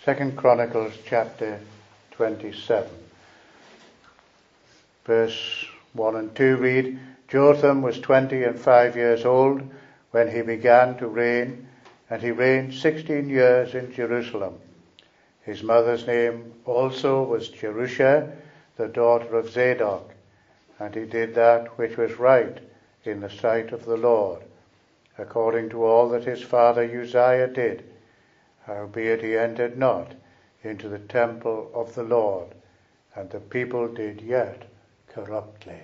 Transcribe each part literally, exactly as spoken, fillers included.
Second Chronicles chapter twenty-seven. Verse one and two read, Jotham was twenty and five years old when he began to reign, and he reigned sixteen years in Jerusalem. His mother's name also was Jerusha, the daughter of Zadok, and he did that which was right in the sight of the Lord, according to all that his father Uzziah did. Howbeit he entered not into the temple of the Lord, and the people did yet corruptly.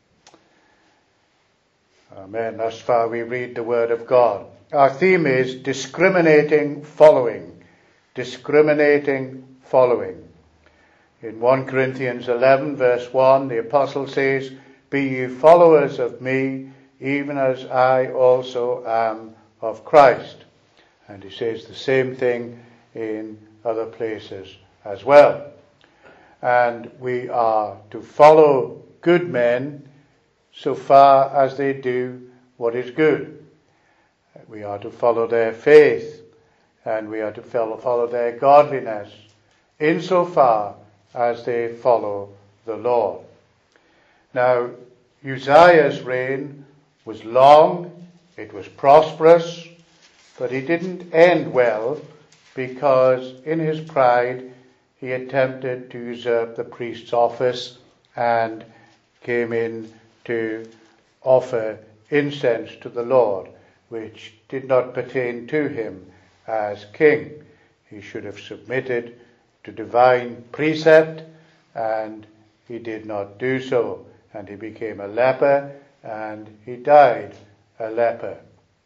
Amen. Thus far we read the word of God. Our theme is discriminating following. Discriminating following. In First Corinthians eleven verse one, the apostle says, Be ye followers of me, even as I also am of Christ. And he says the same thing in other places as well. And we are to follow good men so far as they do what is good. We are to follow their faith, and we are to follow, follow their godliness insofar as they follow the Lord. Now, Uzziah's reign was long, it was prosperous, but he didn't end well, because in his pride he attempted to usurp the priest's office and came in to offer incense to the Lord, which did not pertain to him as king. He should have submitted to divine precept, and he did not do so, and he became a leper, and he died a leper.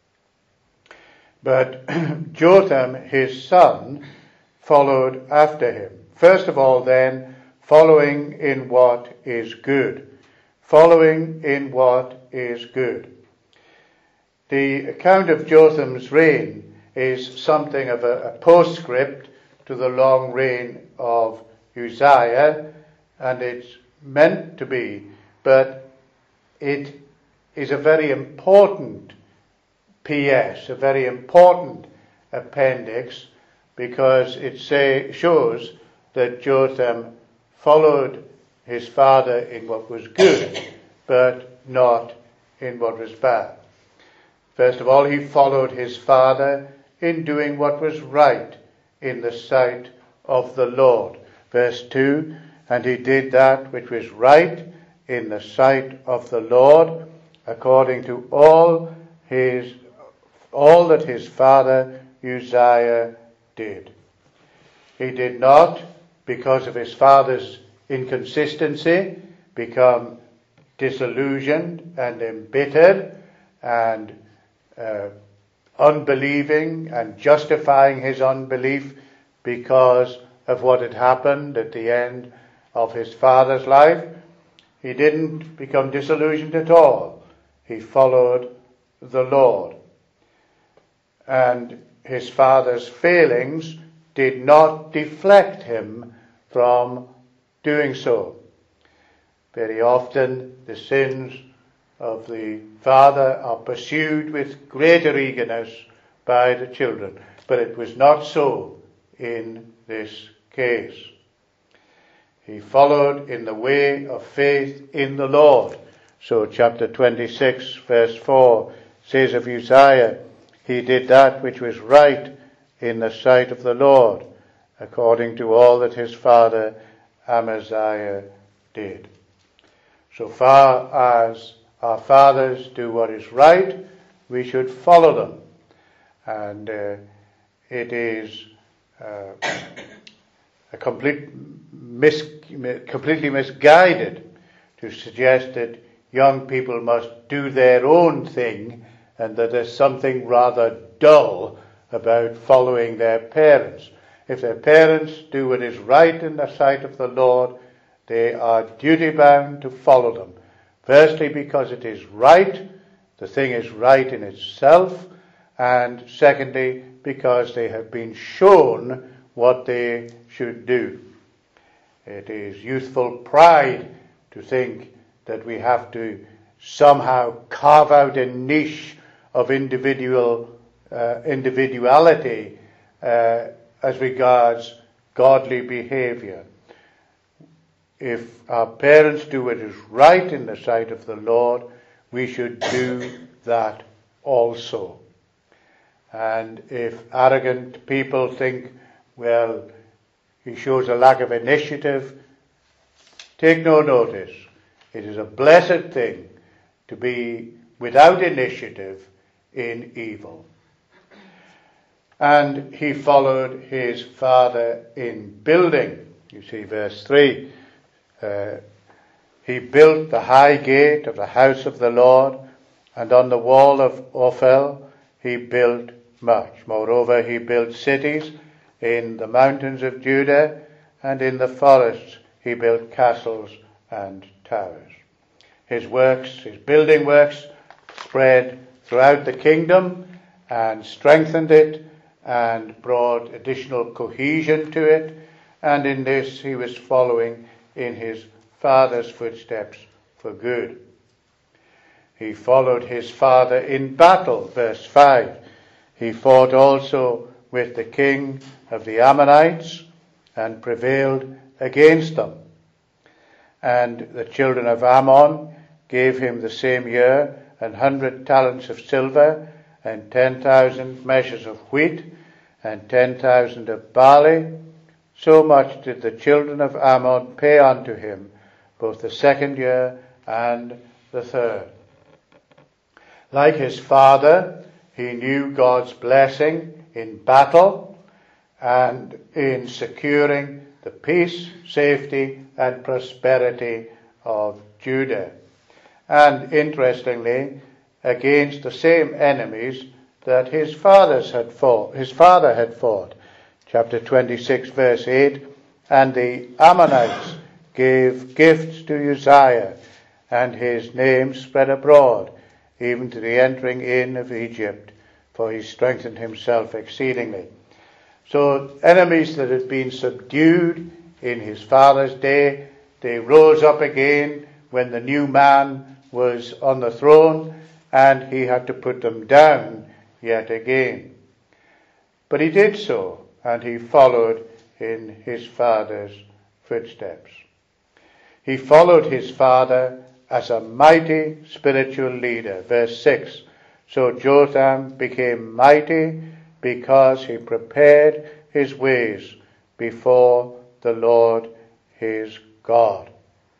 But Jotham, his son, followed after him. First of all, then, following in what is good. Following in what is good. The account of Jotham's reign is something of a, a postscript to the long reign of Uzziah, and it's meant to be, but it is a very important P S, a very important appendix, because it say, shows that Jotham followed his father in what was good, but not in what was bad. First of all, he followed his father in doing what was right in the sight of the Lord. Verse two, and he did that which was right in the sight of the Lord, according to all his all that his father Uzziah did. He did not, because of his father's inconsistency, become disillusioned and embittered and uh, unbelieving and justifying his unbelief because of what had happened at the end of his father's life. He didn't become disillusioned at all. He followed the Lord. And his father's failings did not deflect him from doing so. Very often the sins of the father are pursued with greater eagerness by the children, but it was not so in this case. He followed in the way of faith in the Lord. So chapter twenty-six verse four says of Uzziah, he did that which was right in the sight of the Lord, according to all that his father Amaziah did. So far as our fathers do what is right, we should follow them. And uh, it is uh, a complete mis- completely misguided to suggest that young people must do their own thing and that there's something rather dull about following their parents. If their parents do what is right in the sight of the Lord, they are duty-bound to follow them. Firstly, because it is right, the thing is right in itself, and secondly, because they have been shown what they should do. It is youthful pride to think that we have to somehow carve out a niche of individual uh, individuality uh, as regards godly behavior. If our parents do what is right in the sight of the Lord, we should do that also. And if arrogant people think, well, he shows a lack of initiative, take no notice. It is a blessed thing to be without initiative in evil. And he followed his father in building. You see verse three. Uh, he built the high gate of the house of the Lord, and on the wall of Ophel he built much. Moreover, he built cities in the mountains of Judah, and in the forests he built castles and towers. His works, his building works, spread throughout the kingdom and strengthened it and brought additional cohesion to it, and in this he was following in his father's footsteps for good. He followed his father in battle, verse five. He fought also with the king of the Ammonites and prevailed against them. And the children of Ammon gave him the same year an hundred talents of silver and ten thousand measures of wheat and ten thousand of barley. So much did the children of Ammon pay unto him, both the second year and the third. Like his father, he knew God's blessing in battle and in securing the peace, safety, and prosperity of Judah. And interestingly, against the same enemies that his fathers had fought, his father had fought. Chapter twenty-six, verse eight, and the Ammonites gave gifts to Uzziah, and his name spread abroad, even to the entering in of Egypt, for he strengthened himself exceedingly. So enemies that had been subdued in his father's day, they rose up again when the new man was on the throne, and he had to put them down yet again. But he did so, and he followed in his father's footsteps. He followed his father as a mighty spiritual leader. Verse six. So Jotham became mighty because he prepared his ways before the Lord his God.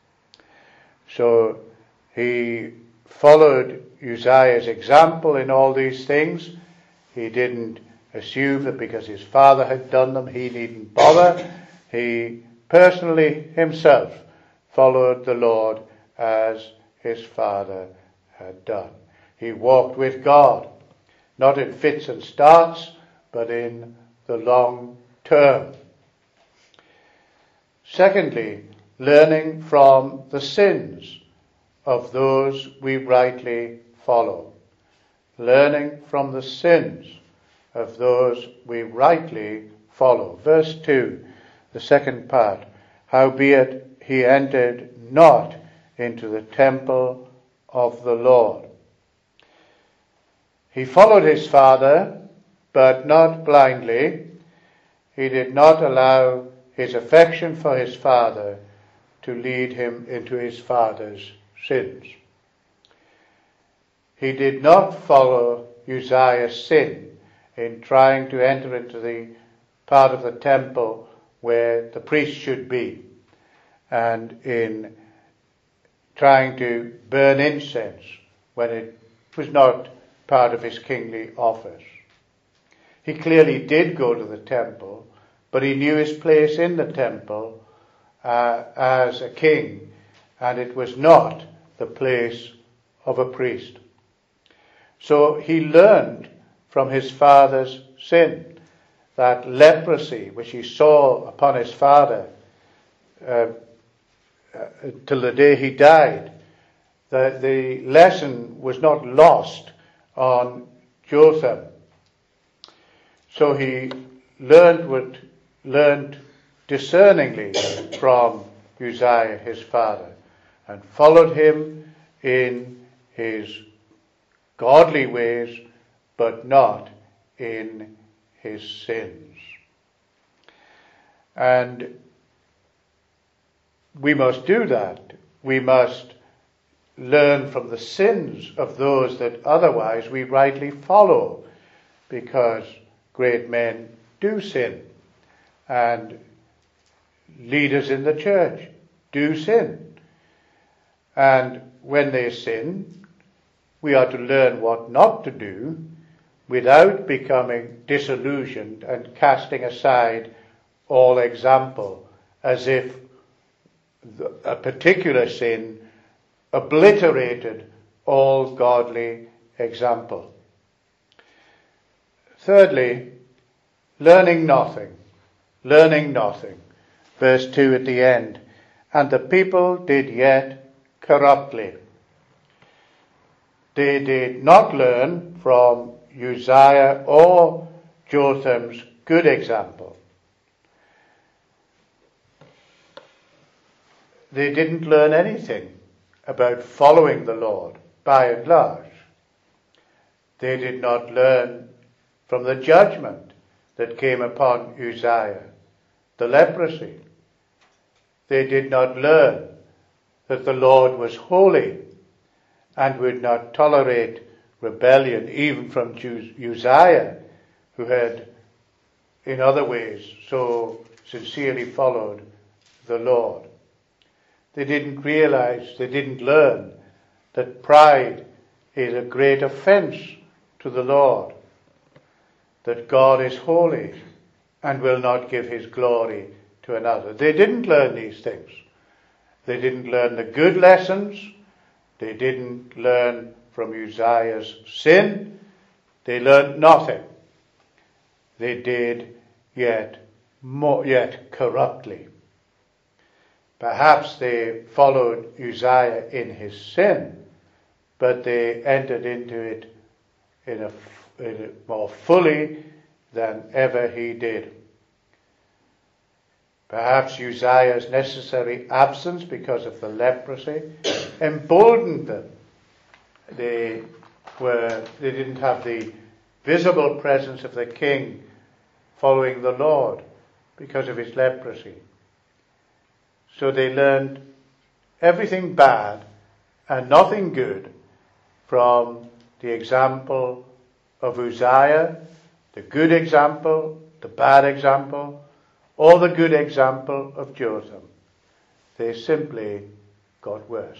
So he followed Uzziah's example in all these things. He didn't assume that because his father had done them, he needn't bother. He personally himself followed the Lord as his father had done. He walked with God, not in fits and starts, but in the long term. Secondly, learning from the sins of those we rightly follow. Learning from the sins of those we rightly follow. Verse two, the second part. Howbeit he entered not into the temple of the Lord. He followed his father, but not blindly. He did not allow his affection for his father to lead him into his father's sins. He did not follow Uzziah's sin in trying to enter into the part of the temple where the priest should be, and in trying to burn incense when it was not part of his kingly office. He clearly did go to the temple, but he knew his place in the temple uh, as a king, and it was not the place of a priest. So he learned from his father's sin, that leprosy which he saw upon his father uh, uh, till the day he died. The, the lesson was not lost on Jotham. So he learned what learned discerningly from Uzziah his father, and followed him in his godly ways, but not in his sins. And we must do that. We must learn from the sins of those that otherwise we rightly follow, because great men do sin, and leaders in the church do sin. And when they sin, we are to learn what not to do without becoming disillusioned and casting aside all example, as if a particular sin obliterated all godly example. Thirdly, learning nothing. Learning nothing. Verse two at the end. And the people did yet corruptly. They did not learn from Uzziah or Jotham's good example. They didn't learn anything about following the Lord, by and large. They did not learn from the judgment that came upon Uzziah, the leprosy. They did not learn that the Lord was holy and would not tolerate rebellion, even from Uzziah, who had, in other ways, so sincerely followed the Lord. They didn't realize, they didn't learn that pride is a great offense to the Lord, that God is holy and will not give his glory to another. They didn't learn these things. They didn't learn the good lessons. They didn't learn from Uzziah's sin. They learned nothing. They did yet more, yet corruptly. Perhaps they followed Uzziah in his sin, but they entered into it in a, in a more fully than ever he did. Perhaps Uzziah's necessary absence because of the leprosy emboldened them. They were, they didn't have the visible presence of the king following the Lord because of his leprosy. So they learned everything bad and nothing good from the example of Uzziah, the good example, the bad example, or the good example of Jotham. They simply got worse.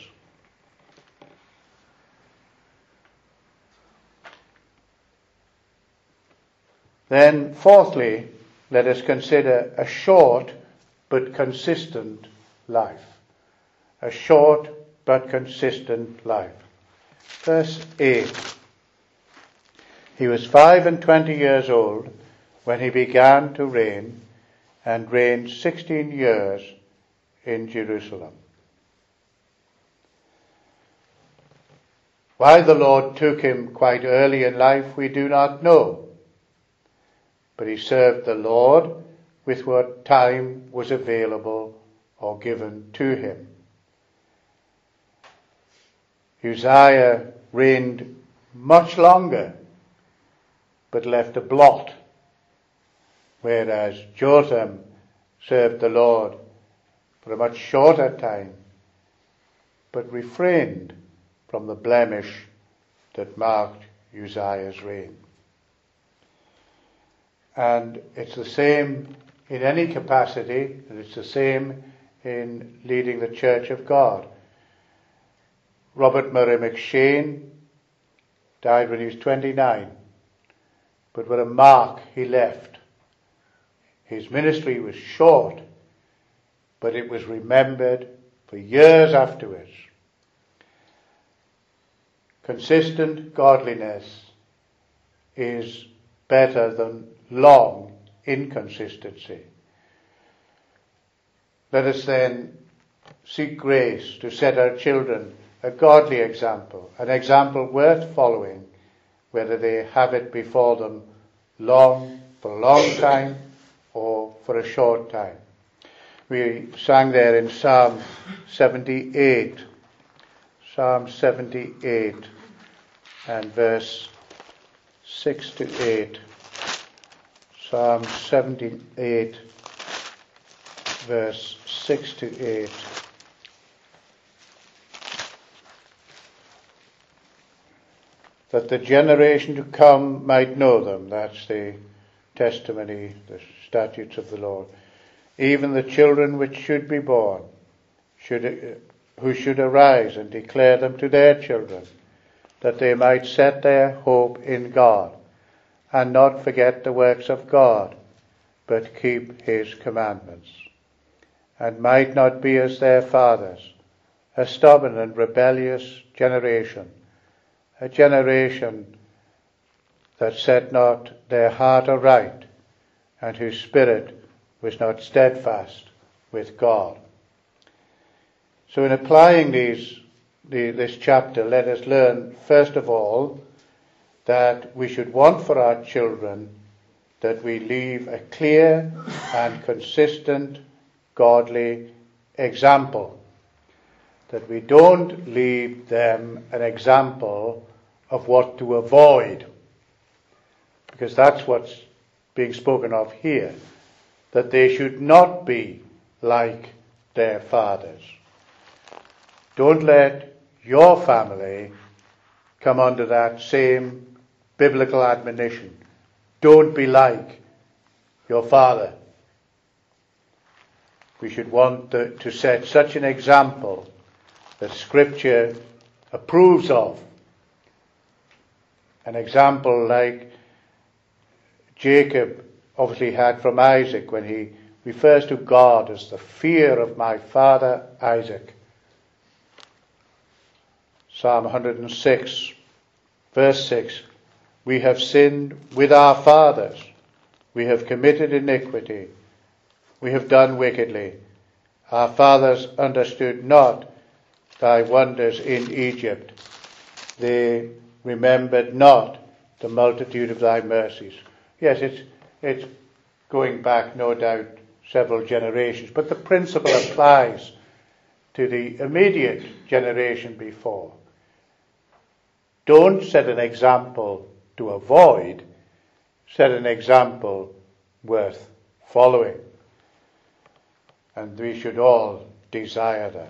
Then, fourthly, let us consider a short but consistent life. A short but consistent life. Verse eight. He was five and twenty years old when he began to reign, and reigned sixteen years in Jerusalem. Why the Lord took him quite early in life, we do not know. But he served the Lord with what time was available or given to him. Uzziah reigned much longer, but left a blot, whereas Jotham served the Lord for a much shorter time, but refrained from the blemish that marked Uzziah's reign. And it's the same in any capacity, and it's the same in leading the Church of God. Robert Murray McShane died when he was twenty-nine, but what a mark he left. His ministry was short, but it was remembered for years afterwards. Consistent godliness is better than long inconsistency. Let us then seek grace to set our children a godly example, an example worth following, whether they have it before them long, for a long time, or for a short time. We sang there in Psalm seventy-eight, Psalm seventy-eight, and verse six to eight. Psalm seventy-eight verse six to eight. That the generation to come might know them. That's the testimony, the statutes of the Lord. Even the children which should be born, should, who should arise and declare them to their children, that they might set their hope in God, and not forget the works of God, but keep his commandments, and might not be as their fathers, a stubborn and rebellious generation, a generation that set not their heart aright, and whose spirit was not steadfast with God. So in applying these, the, this chapter, let us learn, first of all, that we should want for our children that we leave a clear and consistent godly example. That we don't leave them an example of what to avoid. Because that's what's being spoken of here. That they should not be like their fathers. Don't let your family come under that same biblical admonition. Don't be like your father. We should want to, to set such an example that Scripture approves of. An example like Jacob obviously had from Isaac when he refers to God as the fear of my father Isaac. Psalm one hundred six, verse six. We have sinned with our fathers. We have committed iniquity. We have done wickedly. Our fathers understood not thy wonders in Egypt. They remembered not the multitude of thy mercies. Yes, it's, it's going back, no doubt, several generations, but the principle applies to the immediate generation before. Don't set an example to avoid, set an example worth following. And we should all desire that.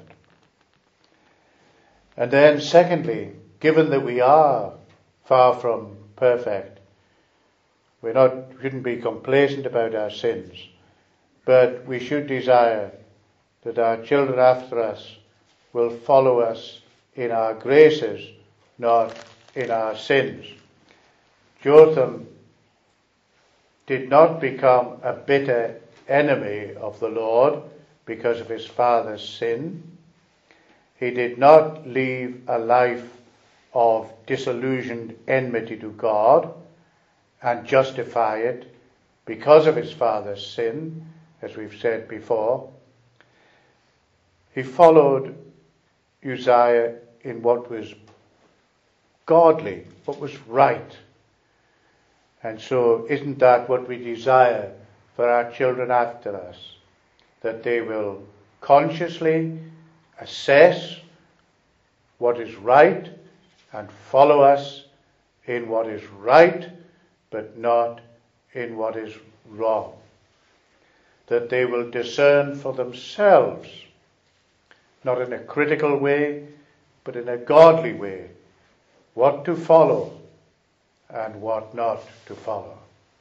And then secondly, given that we are far from perfect, we not shouldn't be complacent about our sins, but we should desire that our children after us will follow us in our graces, not in our sins. Jotham did not become a bitter enemy of the Lord because of his father's sin. He did not leave a life of disillusioned enmity to God and justify it because of his father's sin, as we've said before. He followed Uzziah in what was godly, what was right. And so isn't that what we desire for our children after us? That they will consciously assess what is right and follow us in what is right, but not in what is wrong. That they will discern for themselves, not in a critical way, but in a godly way, what to follow and what not to follow.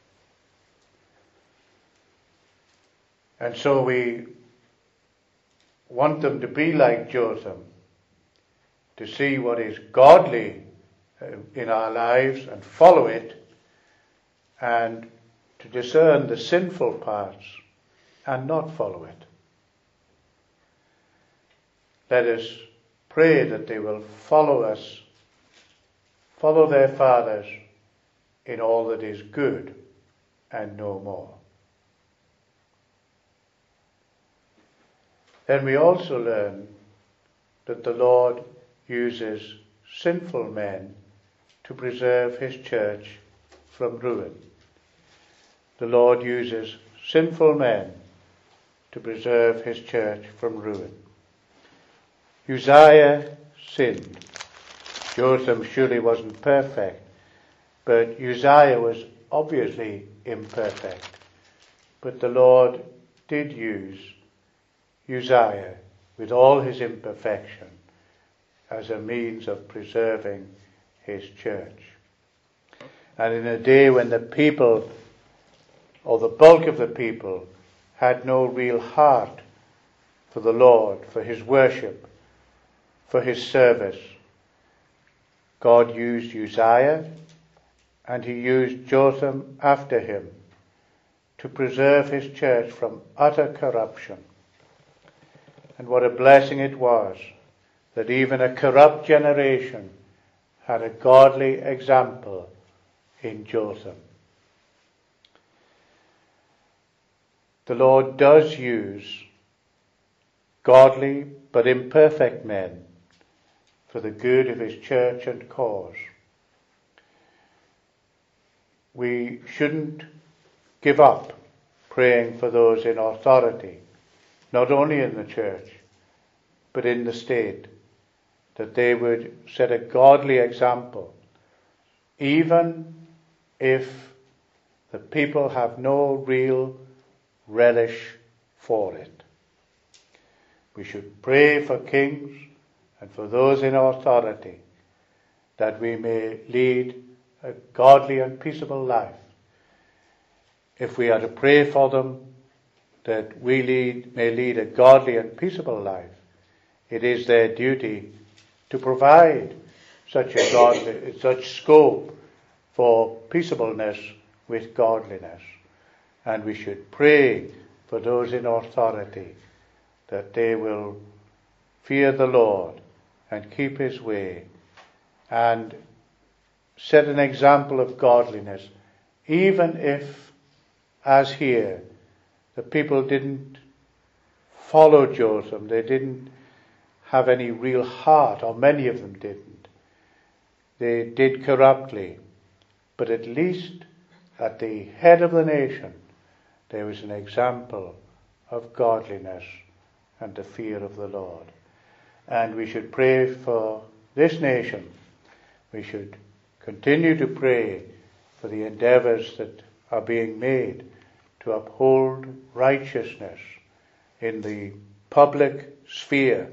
And so we want them to be like Jotham, to see what is godly in our lives and follow it, and to discern the sinful parts and not follow it. Let us pray that they will follow us, follow their fathers in all that is good and no more. Then we also learn that the Lord uses sinful men to preserve his church from ruin. The Lord uses sinful men to preserve his church from ruin. Uzziah sinned. Jotham surely wasn't perfect, but Uzziah was obviously imperfect. But the Lord did use Uzziah with all his imperfection as a means of preserving his church. And in a day when the people, or the bulk of the people, had no real heart for the Lord, for his worship, for his service, God used Uzziah, and he used Jotham after him to preserve his church from utter corruption. And what a blessing it was that even a corrupt generation had a godly example in Jotham. The Lord does use godly but imperfect men for the good of his church and cause. We shouldn't give up praying for those in authority, not only in the church, but in the state, that they would set a godly example, even if the people have no real relish for it. We should pray for kings and for those in authority, that we may lead a godly and peaceable life. If we are to pray for them, that we lead, may lead a godly and peaceable life, it is their duty to provide such a godly, such scope for peaceableness with godliness. And we should pray for those in authority, that they will fear the Lord and keep his way and set an example of godliness, even if, as here, the people didn't follow Jotham, they didn't have any real heart, or many of them didn't. They did corruptly, but at least at the head of the nation there was an example of godliness and the fear of the Lord. And we should pray for this nation. We should continue to pray for the endeavours that are being made to uphold righteousness in the public sphere,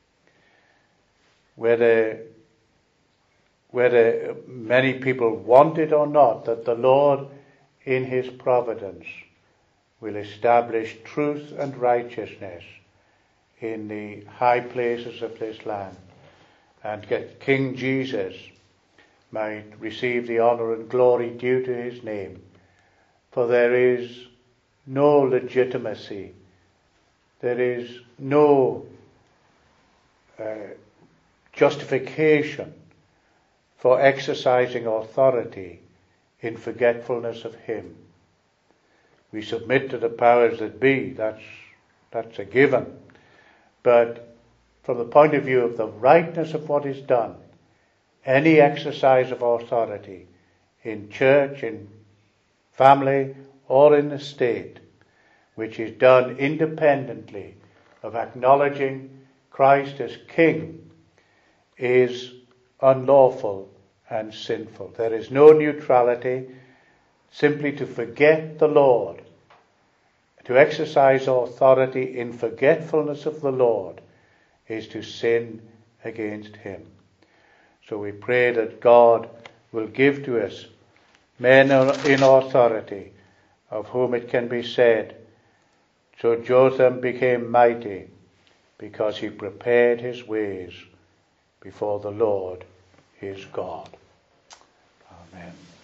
whether whether many people want it or not, that the Lord in his providence will establish truth and righteousness in the high places of this land, and that King Jesus might receive the honour and glory due to his name. For there is no legitimacy, there is no uh, justification for exercising authority in forgetfulness of him. We submit to the powers that be, that's, that's a given. But from the point of view of the rightness of what is done, any exercise of authority in church, in family, or in the state, which is done independently of acknowledging Christ as King, is unlawful and sinful. There is no neutrality. Simply to forget the Lord, to exercise authority in forgetfulness of the Lord, is to sin against him. So we pray that God will give to us men in authority, of whom it can be said, so Jotham became mighty because he prepared his ways before the Lord his God. Amen.